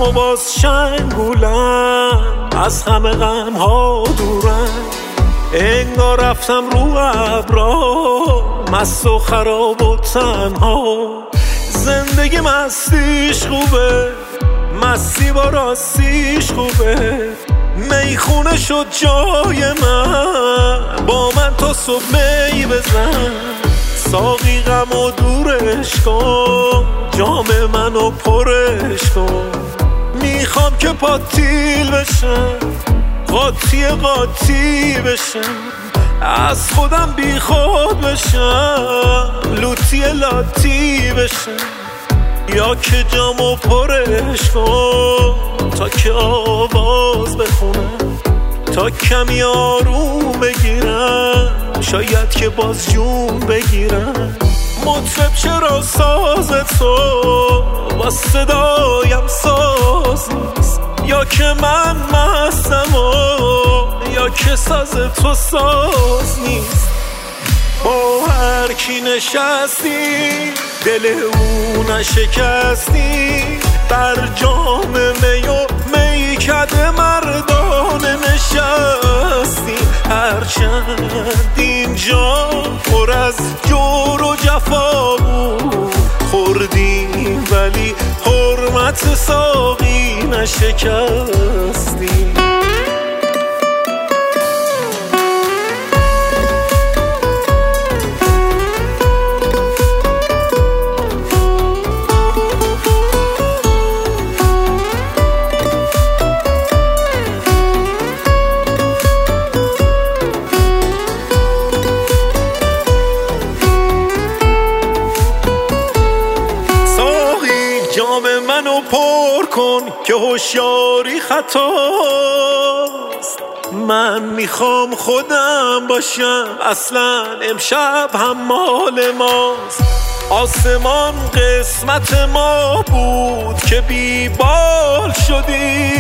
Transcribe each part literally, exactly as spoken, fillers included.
و باز شنگولم، از همه غم ها دورم، انگار رفتم رو ابرا، مست و خراب و تنها. زندگی مستیش خوبه، مستی با راستیش خوبه، میخونه شد جای من، با من تا صبح می بزن. ساقی غم و دورش کن، جام منو پرش کن، میخوام که پاتیل بشم، قاطی قاطی بشم، از خودم بی خود بشم، لوتی لاتی بشم. یا که جامو پرش کن تا که آواز بخونم، تا کمی آروم بگیرم، شاید که باز جون بگیرم. مطرب چرا ساز تو با صدایم ساز نیست، یا که من مستم و یا که ساز تو ساز نیست. با هر کی نشستی دل او نشکستی، بر جام می و میکده مردانه نشستی. هرچند اینجا پر از جور و جفا بود، خوردیم ولی حرمت ساقی نشکستی. جام منو پر کن که هوشیاری خطاست، من میخوام خودم باشم، اصلا امشب هم مال ماست. آسمان قسمت ما بود که بی بال شدی،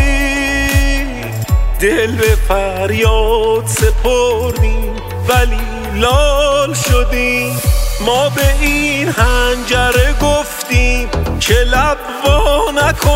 دل به فریاد سپردیم ولی لال شدیم. ما به این حنجره گفتیم که لب وا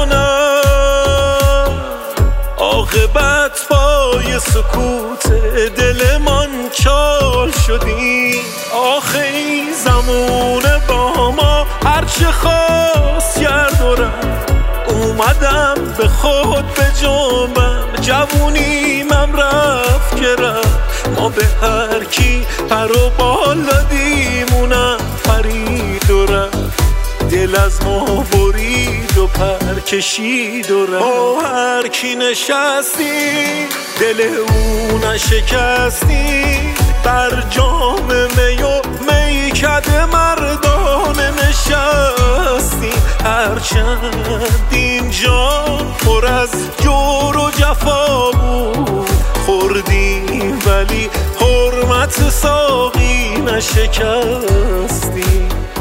نکنم، عاقبت پای سکوت دلمان چال شدیم. آخه این زمونه با ما هرچه خواست کرد و رفت، اومدم به خود به جنبم، جوونیمم رفت که رفت. ما به هر کی پر و بال دادیم اونم پرید و رفت، دل از ما برید و پر کشید و رفت. با هر کی نشستی دل او نشکستی، بر جام می و میکده مردانه نشستی. هرچند اینجا پر از جور و جفا بود، خوردیم ولی حرمت ساقی نشکستی.